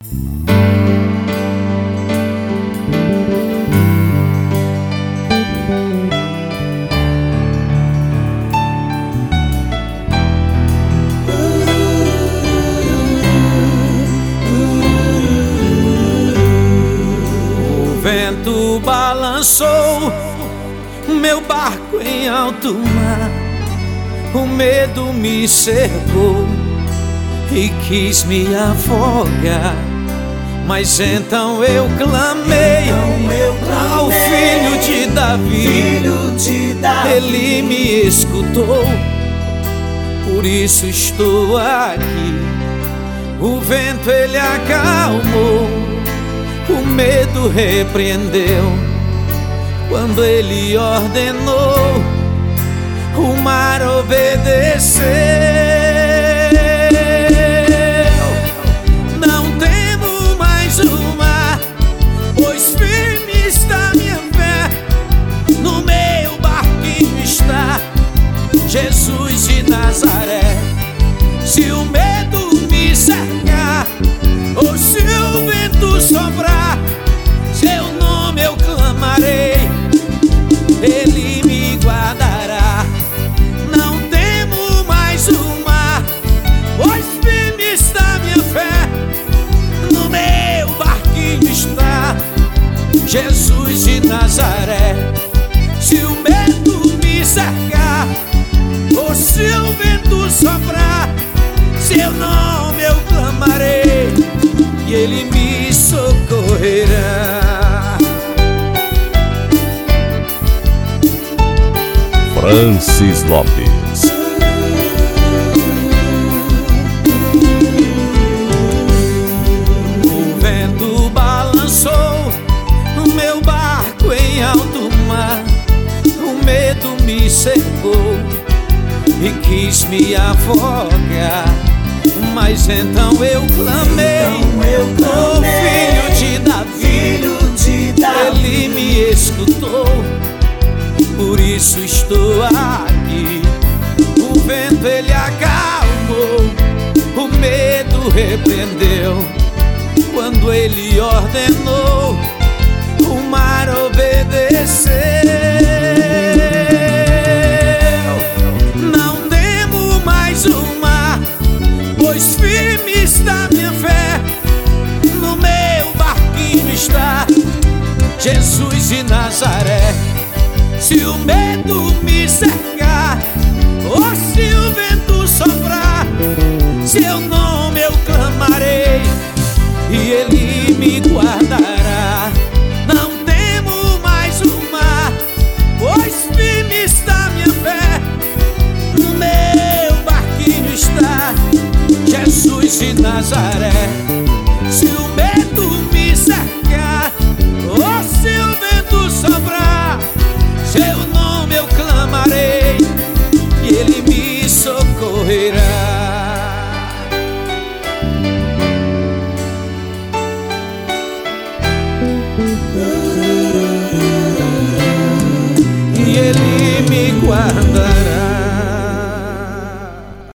O vento balançou meu barco em alto mar, o medo me cercou e quis me afogar. Mas então eu clamei ao filho de Davi, ele me escutou, por isso estou aqui. O vento ele acalmou, o medo repreendeu, quando ele ordenou, o mar obedeceu. Não temo mais o mar, pois firme está minha fé. No meu barquinho está Jesus de Nazaré. Se o medo me cercar, ou se o vento soprar, seu nome eu clamarei, ele me guardará. Não temo mais o mar, pois firme está minha fé. No meu barquinho está Jesus de Nazaré. Se o medo me cercar, ou se o vento soprar, seu nome eu clamarei e ele me socorrerá. Francis Lopes. O vento balançou o meu barco em alto mar, o medo me cercou e quis me afogar. Mas então eu clamei, o filho de Davi, ele me escutou, por isso estou aqui. O vento ele acalmou, o medo repreendeu, quando ele ordenou, o mar obedeceu. Não temo mais o mar, pois firme está minha fé. No meu barquinho está Jesus de Nazaré. Se o medo me cercar, ou se o vento soprar, seu nome eu clamarei e ele me guardará. Não temo mais o mar, pois firme está minha fé. No meu barquinho está Jesus de Nazaré. Se o